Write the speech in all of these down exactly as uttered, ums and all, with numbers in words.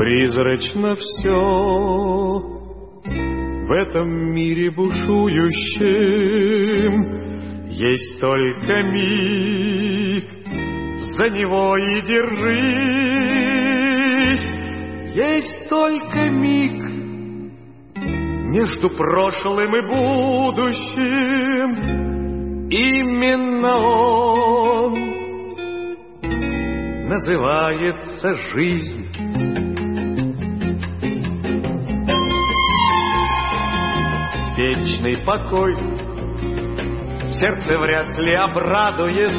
Призрачно все в этом мире бушующем. Есть только миг, за него и держись. Есть только миг между прошлым и будущим. Именно он называется жизнь. Вечный покой сердце вряд ли обрадует.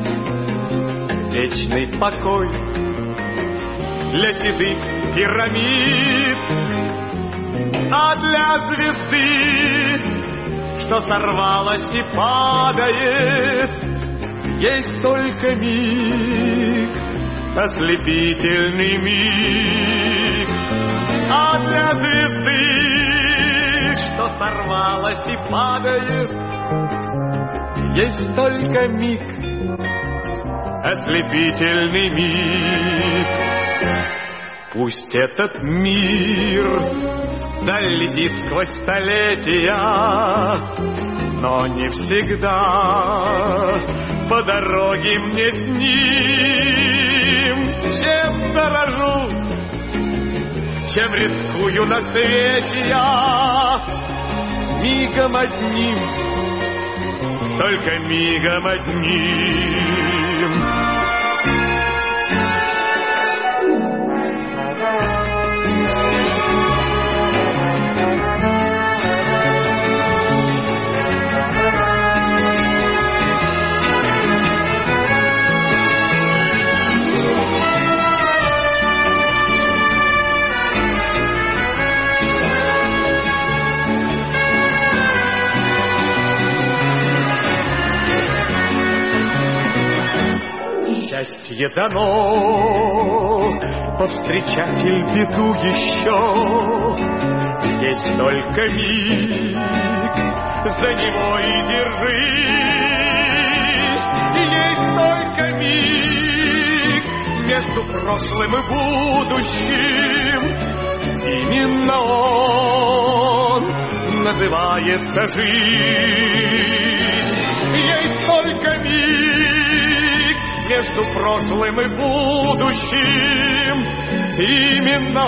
Вечный покой для седых пирамид, а для звезды, что сорвалась и падает, есть только миг, ослепительный миг. А для звезды, что сорвалась и падает, есть только миг, ослепительный миг. Пусть этот мир долетит сквозь столетия, но не всегда по дороге мне с ним. Чем дорожу, чем рискую на свете я, мигом одним, только мигом одним. Счастье дано, повстречатель беду еще. Есть только миг, за него и держись. Есть только миг между прошлым и будущим. Именно он называется жизнь. Есть только миг между прошлым и будущим. Именно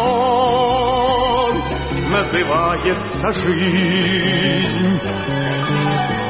он называется жизнь.